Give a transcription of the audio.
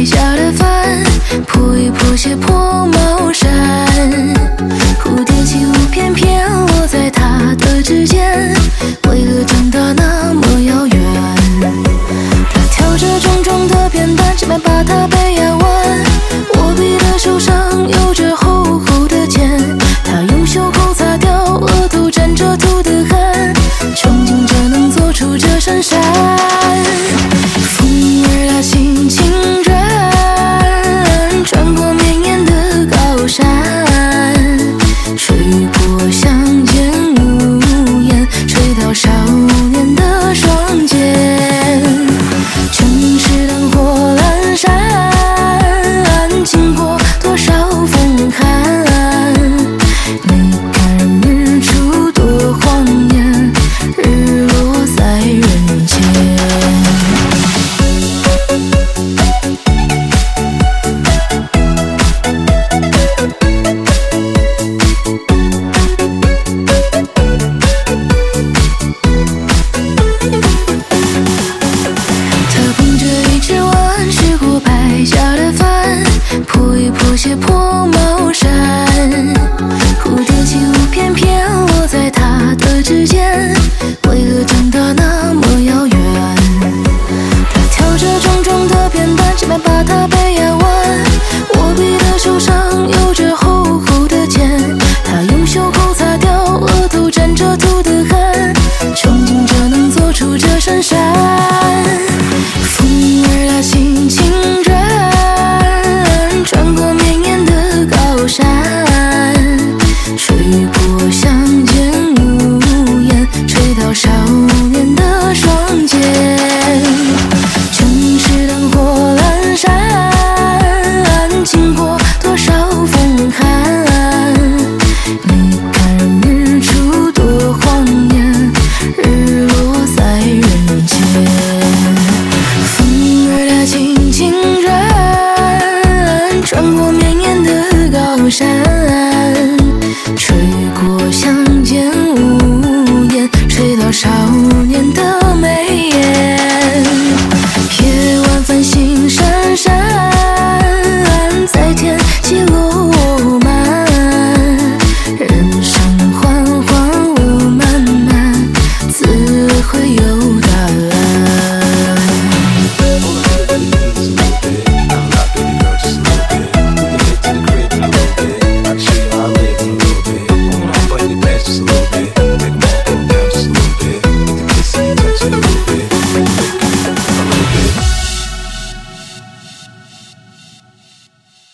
白下的帆，铺一铺斜坡帽衫，蝴蝶起舞翩翩落在他的指尖，为何长大那么遥远？他跳着重重的扁担，前面把他背压弯，握笔的手上有着厚厚的茧，他用袖口擦掉额头沾着土的汗，憧憬着能做出这扇扇。风儿它轻轻转，穿过绵延的高山，吹过乡间屋檐，吹到少年的双肩。城市灯火阑珊，经过多少风寒，你看日出多晃眼，日落在人间。铺一铺斜坡帽衫，蝴蝶起舞翩翩落在他的指尖，为何长大那么遥远？他跳着重重的扁担，前面把他背压弯，握笔的手上有着厚厚的茧，他用袖口擦掉额头沾着土的汗，憧憬着能做出这扇扇。风儿它轻轻转，穿过绵延的高山，吹过乡间屋檐，吹到少年的双肩。城市灯火阑珊，经过多少风寒，你看日出多晃眼，日落在人间。